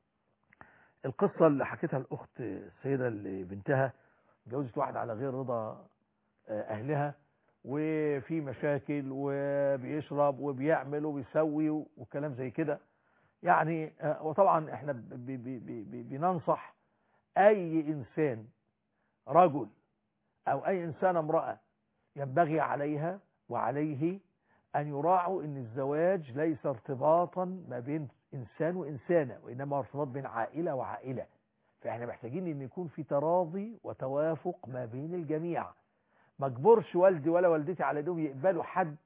القصة اللي حكيتها الأخت السيدة اللي بنتها جوزت واحد على غير رضا أهلها، وفي مشاكل وبيشرب وبيعمل وبيسوي وكلام زي كده يعني. وطبعا احنا بي بي بي بننصح أي إنسان رجل أو أي إنسان امرأة ينبغي عليها وعليه أن يراعوا أن الزواج ليس ارتباطا ما بين إنسان وإنسانة، وإنما ارتباط بين عائلة وعائلة. فإحنا محتاجين أن يكون في تراضي وتوافق ما بين الجميع. ما اجبرش والدي ولا والدتي على أنهم يقبلوا حد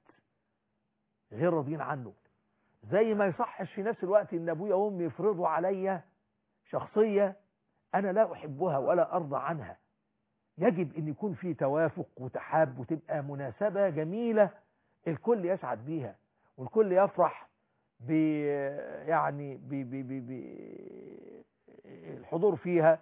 غير راضيين عنه، زي ما يصحش في نفس الوقت أن أبويا وأمي يفرضوا عليا شخصية أنا لا أحبها ولا أرضى عنها. يجب أن يكون في توافق وتحاب، وتبقى مناسبة جميلة الكل يسعد بيها والكل يفرح ب يعني ب ب ب ب الحضور فيها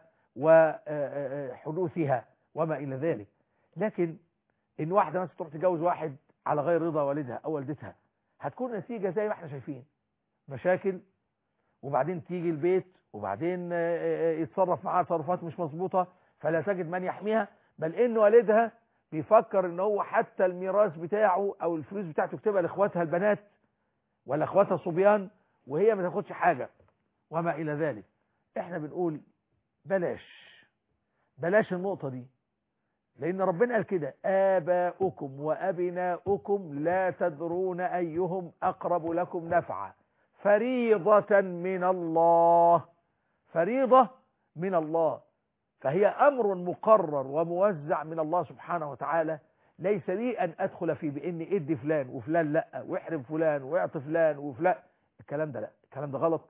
وحدوثها وما إلى ذلك. لكن إن واحدة مثلا تروح تتجوز واحد على غير رضا والدها أو والدتها، هتكون نتيجة زي ما احنا شايفين، مشاكل، وبعدين تيجي البيت وبعدين يتصرف معاها تصرفات مش مظبوطة فلا تجد من يحميها، بل إن والدها بيفكر إن هو حتى الميراث بتاعه أو الفلوس بتاعته يكتبها لإخواتها البنات ولا إخواتها الصبيان وهي ما تاخدش حاجة وما إلى ذلك. إحنا بنقول بلاش بلاش النقطة دي، لأن ربنا قال كده آباؤكم وأبناؤكم لا تدرون أيهم أقرب لكم نفعا فريضة من الله. فريضة من الله، فهي أمر مقرر وموزع من الله سبحانه وتعالى. ليس لي أن أدخل فيه بإني إدي فلان وفلان لا، واحرم فلان ويعطي فلان وفلان. الكلام ده لا، الكلام ده غلط.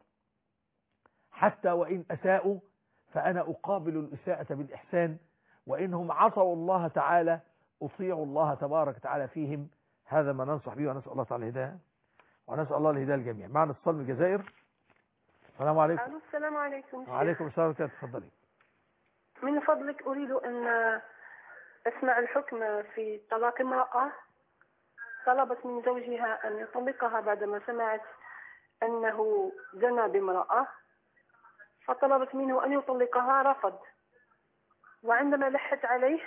حتى وإن أساءوا فأنا أقابل الإساءة بالإحسان، وإنهم عصوا الله تعالى أطيعوا الله تبارك وتعالى فيهم. هذا ما ننصح به، ونسأل الله تعالى الهداية، ونسأل الله الهداية الجميع. معنا اتصال من الجزائر. السلام عليكم. السلام عليكم. وعليكم السلام ورحمة الله. تفضلي. من فضلك أريد أن أسمع الحكم في طلاق امرأة طلبت من زوجها أن يطلقها بعدما سمعت أنه زنى بامرأة، فطلبت منه أن يطلقها، رفض. وعندما لحت عليه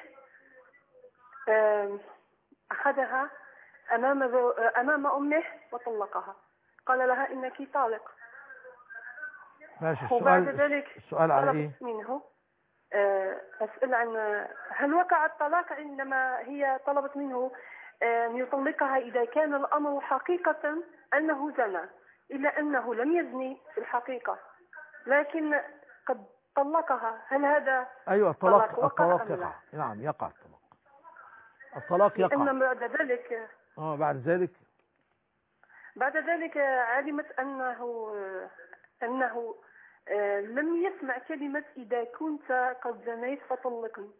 أخذها أمام أمام أمه وطلقها، قال لها إنك طالق. ماشي. وبعد السؤال ذلك السؤال على إيه؟ منه أسأل عن هل وقع الطلاق عندما هي طلبت منه أن يطلقها إذا كان الأمر حقيقة أنه زنى، إلا أنه لم يزني في الحقيقة لكن قد طلقها. هل هذا أيوة الطلاق طلاق الطلاق أم لا؟ يقع. نعم يقع الطلاق. الطلاق يقع. لأن بعد ذلك اه بعد ذلك بعد ذلك علمت أنه أنه لم يسمع كلمة إذا كنت قد زنيت فطلقني.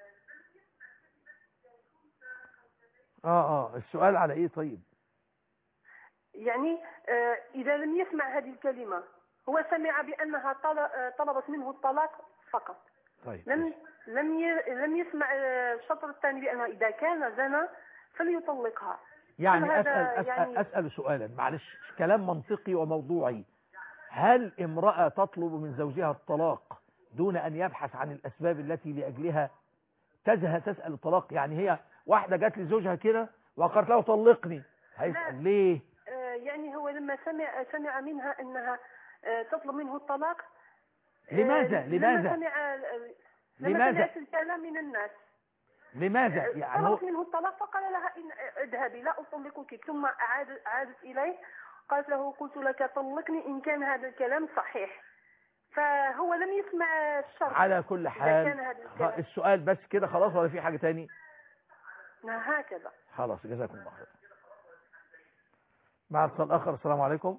اه اه السؤال على ايه طيب؟ يعني إذا لم يسمع هذه الكلمة، هو سمع بأنها طلبت منه الطلاق فقط. طيب. لم لم لم يسمع الشطر الثاني بأنه إذا كان زنا فليطلقها. يعني أسأل, أسأل, يعني أسأل سؤالا، معلش كلام منطقي وموضوعي. هل امرأة تطلب من زوجها الطلاق دون أن يبحث عن الأسباب التي لأجلها تزهى تسأل الطلاق؟ يعني هي واحدة جات لزوجها كده وقالت له طلقني، هيسأل ليه؟ آه يعني هو لما سمع سمع منها أنها آه تطلب منه الطلاق. لماذا؟ آه لماذا؟ لما سمع لما لماذا؟ سمعت الكلام من الناس. لماذا؟ يعني طلبت منه الطلاق فقال لها إن اذهبي لا أطلقك. ثم عاد عادت إليه قالت له قلت لك طلقني إن كان هذا الكلام صحيح. فهو لم يسمع الشرط. على كل حال السؤال بس كده خلاص ولا في حاجة تاني؟ هكذا خلاص جزاكم الله خير. مع اتصال آخر. السلام عليكم.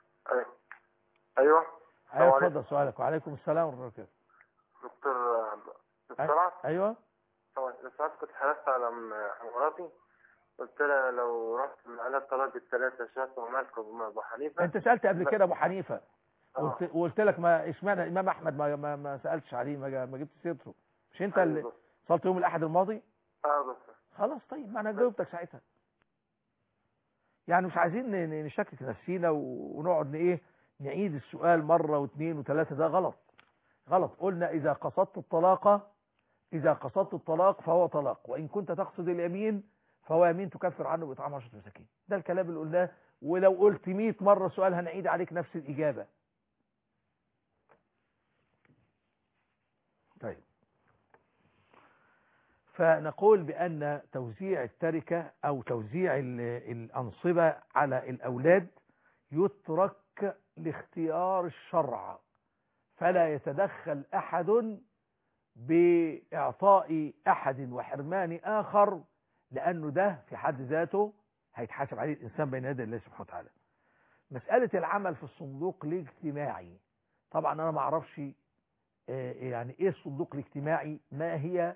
أيوة أيوة اتفضل سؤالك. وعليكم السلام ورحمة الله وبركاته. دكتور دكتورة. أيوة طبعا ساعات كنت حلفت على مراتي قلت لها لو رحت على الطلاق الثلاثة شهر ومالك أبو حنيفة. أنت سألت قبل كده أبو حنيفة قلت وقلت لك ما اشمعنى الإمام أحمد ما ما, ما سألتش عليه ما, ما جبت سيرته مش أنت اللي صلت يوم الأحد الماضي؟ اه بس خلاص طيب ما أنا جاوبتك ساعتها. يعني مش عايزين نشكك نفسينا ونقعد ايه نعيد السؤال مرة واثنين وثلاثة. ده غلط غلط. قلنا إذا قصدت الطلاق إذا قصدت الطلاق فهو طلاق، وإن كنت تقصد اليمين فهو يمين تكفر عنه بإطعام عشرة مساكين. ده الكلام اللي قلناه. ولو قلت مئة مرة سؤال هنعيد عليك نفس الإجابة. طيب فنقول بأن توزيع التركة أو توزيع الأنصبة على الأولاد يترك لاختيار الشرع، فلا يتدخل أحد بإعطاء أحد وحرمان آخر، لأنه ده في حد ذاته هيتحاسب عليه الإنسان بين يدي الله سبحانه وتعالى. مسألة العمل في الصندوق الاجتماعي، طبعا أنا ما أعرفش يعني إيه الصندوق الاجتماعي، ما هي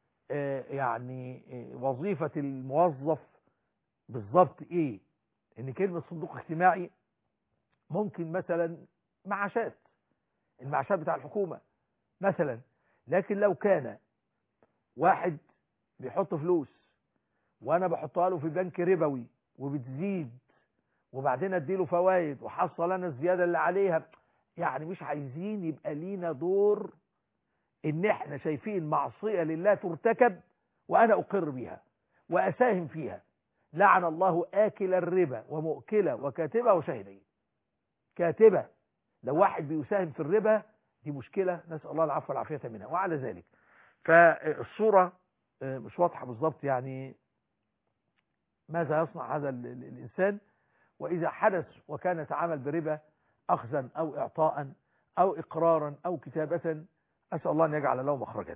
يعني وظيفة الموظف بالضبط إيه. إن كلمة صندوق اجتماعي ممكن مثلا معاشات، المعاشات بتاع الحكومة مثلا، لكن لو كان واحد بيحط فلوس وانا بحطها له في بنك ربوي وبتزيد وبعدين اديله فوائد وحصل انا الزيادة اللي عليها، يعني مش عايزين يبقى لينا دور ان احنا شايفين معصية لله ترتكب وانا اقر بيها واساهم فيها. لعن الله آكل الربا ومؤكله وكاتبه وشاهدين. كاتبة لو واحد بيساهم في الربا دي مشكلة، نسأل الله العفو والعافية منها. وعلى ذلك فالصورة مش واضحة بالضبط يعني ماذا يصنع هذا الإنسان، وإذا حدث وكان يتعامل بربا أخذا أو إعطاء أو إقرارا أو كتابة، أسأل الله أن يجعل له مخرجا.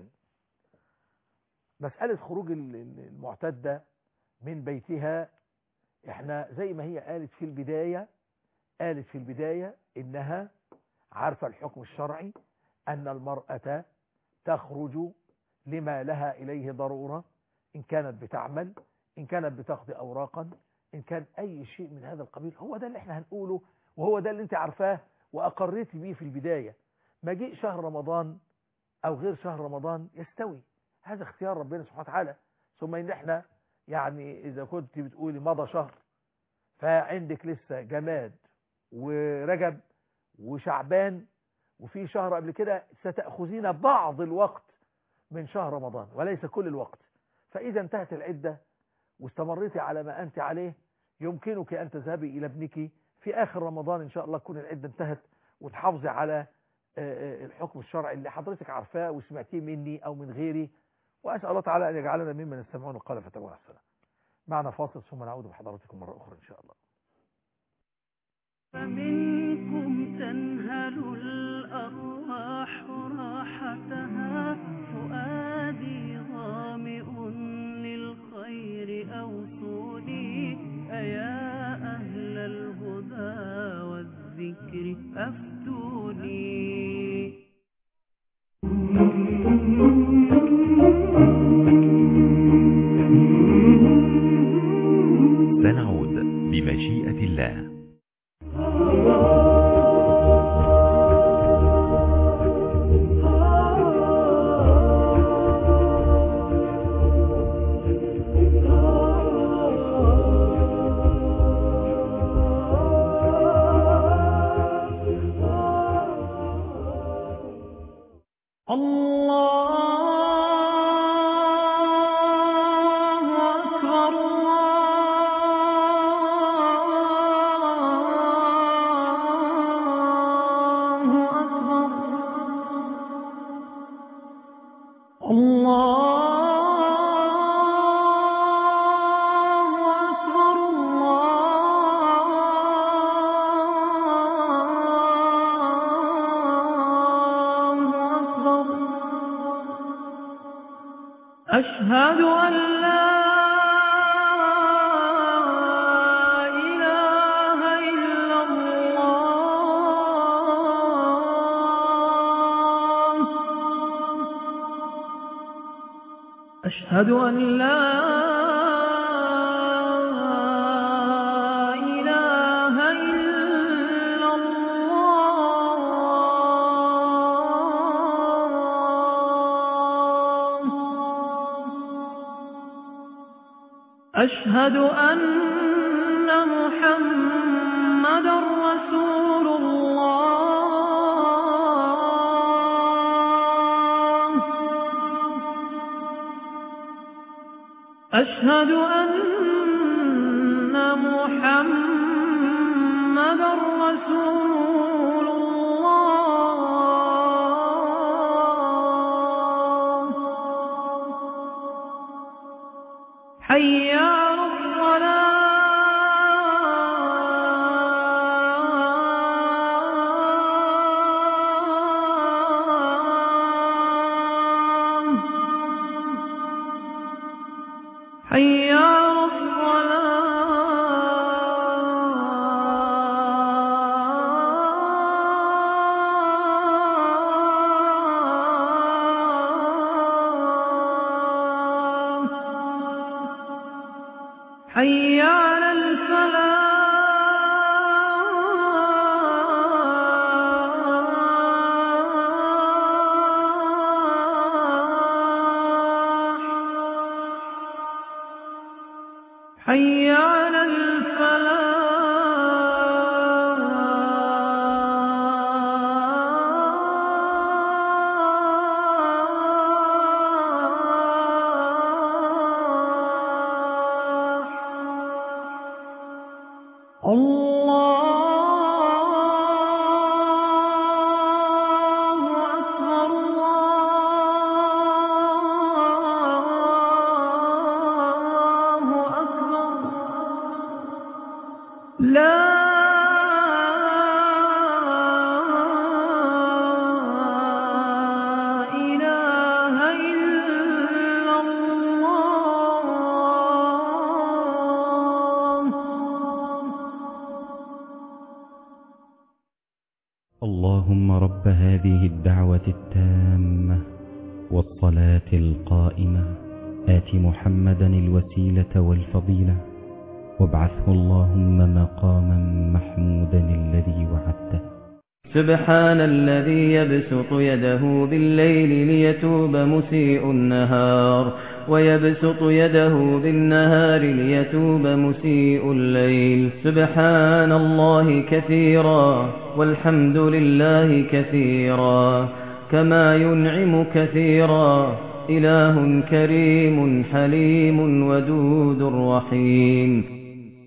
مسألة خروج المعتدة من بيتها، احنا زي ما هي قالت في البداية قالت في البداية إنها عارفة الحكم الشرعي أن المرأة تخرج لما لها إليه ضرورة، إن كانت بتعمل، إن كانت بتقضي أوراقا، إن كان أي شيء من هذا القبيل. هو ده اللي احنا هنقوله وهو ده اللي انت عارفاه وأقريت بيه في البداية. مجيء شهر رمضان أو غير شهر رمضان يستوي، هذا اختيار ربنا سبحانه وتعالى. ثم إن احنا يعني إذا كنت بتقولي مضى شهر فعندك لسه جماد ورجب وشعبان وفي شهر قبل كده، ستأخذين بعض الوقت من شهر رمضان وليس كل الوقت. فإذا انتهت العدة واستمريتي على ما أنت عليه، يمكنك أن تذهبي إلى ابنك في آخر رمضان إن شاء الله تكون العدة انتهت، وتحافظي على الحكم الشرعي اللي حضرتك عارفاه وسمعتيه مني أو من غيري. وأسأل الله تعالى أن يجعلنا ممن يستمعون القول فيتبعون أحسنه. معنا فاصل ثم نعود بحضراتكم مرة أخرى إن شاء الله. فمنكم تنهل الأرواح راحتها، فؤادي ظامئ للخير أوصوني، أيا أهل الهدى والذكر أفتوني. سنعود بمشيئة الله. الله أكبر الله أشهد أن لا إله إلا الله أشهد أن لا إله إلا الله أشهد أن محمدا رسول الله أشهد أن محمدا رسول الله حي على الصلاة حي على الصلاة حي على الفلاح حي على الفلاح الله أكبر الله أكبر لا إله إلا الله اللهم رب هذه الدعوة التامة والصلاة القائمة آت محمدا الوسيلة والفضيلة وابعثه اللهم مقاما محمودا الذي وعدته. سبحان الذي يبسط يده بالليل ليتوب مسيء النهار ويبسط يده بالنهار ليتوب مسيء الليل. سبحان الله كثيرا والحمد لله كثيرا كما ينعم كثيرا. إله كريم حليم ودود رحيم.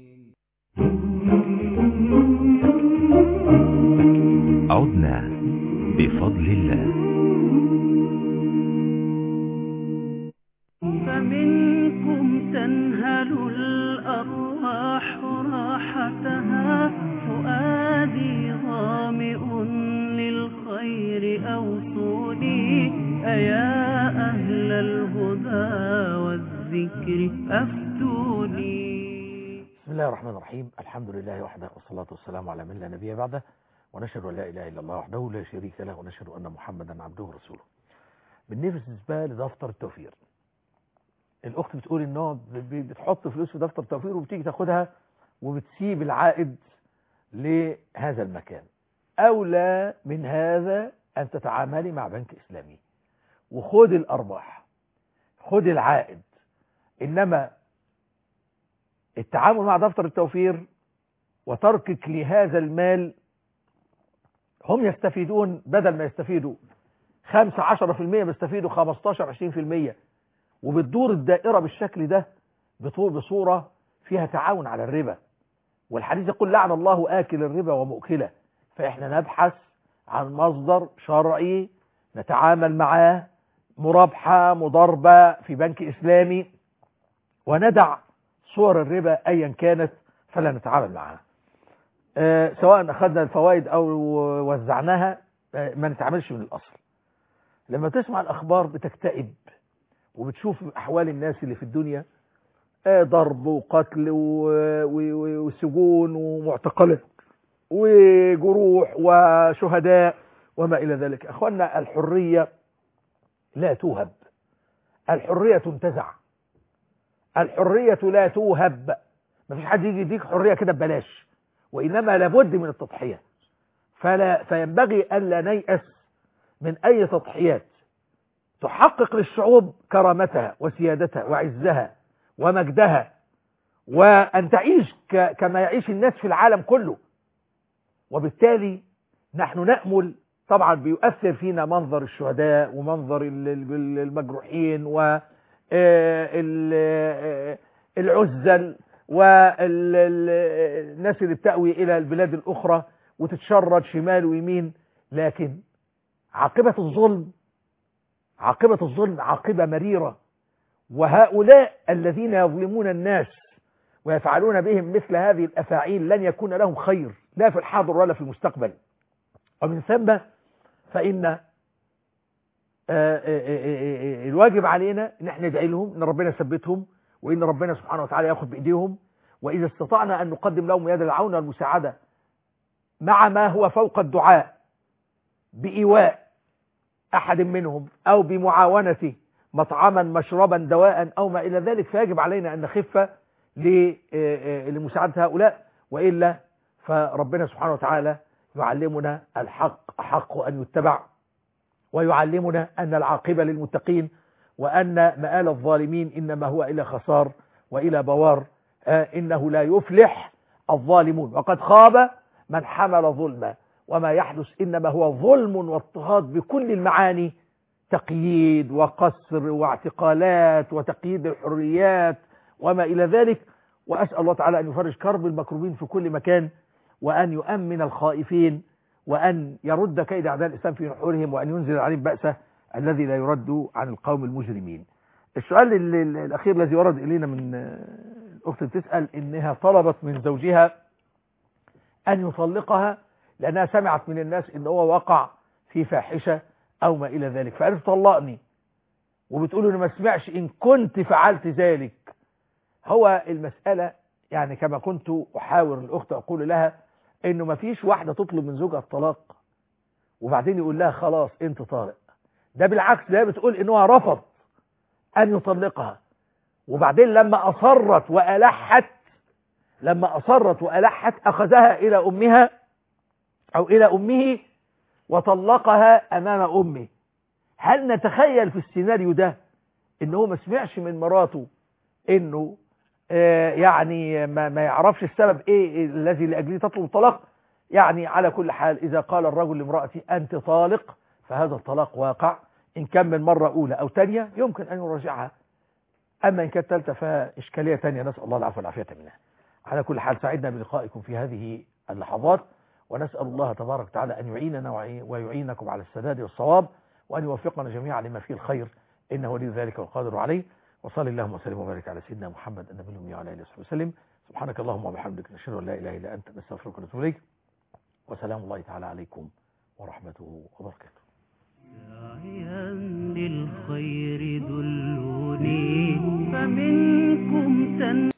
عدنا بفضل الله. فمنكم تنهل الأرواح راحتها فؤادي ظامئ للخير أوصوني أيا أهل الهدى والذكر أفتوني. بسم الله الرحمن الرحيم. الحمد لله وحده والصلاة والسلام على من لا نبي بعده ونشهد أن لا إله إلا الله وحده لا شريك له ونشهد أن محمدا عبده ورسوله. بالنسبة لدفتر التوفير، الأخت بتقول إنه بتحط فلوس في دفتر التوفير وبتيجي تاخدها وبتسيب العائد لهذا المكان. أولى من هذا أن تتعاملي مع بنك إسلامي وخد الأرباح، خد العائد. إنما التعامل مع دفتر التوفير وتركك لهذا المال، هم يستفيدون بدل ما يستفيدوا خمسة عشرة في المية بيستفيدوا خمستاشر عشرين في المية، وبتدور الدائرة بالشكل ده بصورة فيها تعاون على الربا. والحديث يقول لعن الله آكل الربا ومؤكله. فإحنا نبحث عن مصدر شرعي نتعامل معاه، مرابحة مضاربة في بنك إسلامي، وندع صور الربا أيا كانت فلا نتعامل معها. أه سواء أخذنا الفوائد أو وزعناها، أه ما نتعاملش من الأصل. لما تسمع الأخبار بتكتئب وبتشوف أحوال الناس اللي في الدنيا، ضرب وقتل وسجون ومعتقلات وجروح وشهداء وما إلى ذلك. أخوانا، الحرية لا توهب، الحرية تنتزع، الحرية لا توهب. ما فيش حد يجي يديك حرية كده ببلاش، وإنما لابد من التضحية. فلا فينبغي ألا نيأس من أي تضحيات تحقق للشعوب كرامتها وسيادتها وعزها ومجدها، وأن تعيش كما يعيش الناس في العالم كله. وبالتالي نحن نأمل، طبعا بيؤثر فينا منظر الشهداء ومنظر المجروحين والعزل والناس اللي بتأوي إلى البلاد الأخرى وتتشرد شمال ويمين، لكن عاقبة الظلم عاقبة الظلم عاقبة مريرة. وهؤلاء الذين يظلمون الناس ويفعلون بهم مثل هذه الأفاعيل لن يكون لهم خير لا في الحاضر ولا في المستقبل. ومن ثم فإن الواجب علينا ان احنا ندعي لهم ان ربنا يثبتهم، وان ربنا سبحانه وتعالى ياخذ بايديهم، واذا استطعنا ان نقدم لهم يد العون والمساعده مع ما هو فوق الدعاء بإيواء احد منهم او بمعاونته مطعما مشربا دواء او ما الى ذلك، فيجب علينا ان نخف لمساعده هؤلاء، والا فربنا سبحانه وتعالى يعلمنا الحق حق ان يتبع، ويعلمنا أن العاقبة للمتقين، وأن مآل الظالمين إنما هو إلى خسار وإلى بوار. آه إنه لا يفلح الظالمون، وقد خاب من حمل ظلما. وما يحدث إنما هو ظلم واضطهاد بكل المعاني، تقييد وقصر واعتقالات وتقييد الحريات وما إلى ذلك. وأسأل الله تعالى أن يفرج كرب المكروبين في كل مكان، وأن يؤمن الخائفين، وأن يرد كيد أعداء الإسلام في نحورهم، وأن ينزل عليهم بأسه الذي لا يرد عن القوم المجرمين. السؤال الأخير الذي ورد إلينا من الأخت تسأل إنها طلبت من زوجها أن يطلقها لأنها سمعت من الناس إن هو وقع في فاحشة أو ما إلى ذلك، فقالت طلقني، وبتقول إنه ما سمعش إن كنت فعلت ذلك. هو المسألة يعني كما كنت أحاور الأخت أقول لها انه ما فيش واحدة تطلب من زوجها الطلاق وبعدين يقول لها خلاص انت طالق. ده بالعكس، ده بتقول انه رفض ان يطلقها، وبعدين لما اصرت والحت لما اصرت والحت اخذها الى امها او الى امه وطلقها امام امه. هل نتخيل في السيناريو ده انه ما سمعش من مراته انه آه يعني ما, ما يعرفش السبب ايه الذي لاجله تطلب الطلاق؟ يعني على كل حال اذا قال الرجل لامرأتي انت طالق فهذا الطلاق واقع، ان كان من مرة اولى او ثانيه يمكن ان يراجعها، اما ان كانت ثالثه فاشكاليه ثانيه نسال الله العفو والعافيه منها. على كل حال سعدنا بلقائكم في هذه اللحظات، ونسال الله تبارك وتعالى ان يعيننا ويعينكم على السداد والصواب، وان يوفقنا جميعا لما فيه الخير، انه ولي ذلك والقادر عليه. وصلى اللهم وسلم وبارك على سيدنا محمد النبي الأمي وعلى اله وصحبه وسلم. سبحانك اللهم وبحمدك نشهد ان لا اله الا انت نستغفرك ونتوب اليك، وسلام الله تعالى عليكم ورحمته وبركاته. داعيا للخير دلوني فمنكم تن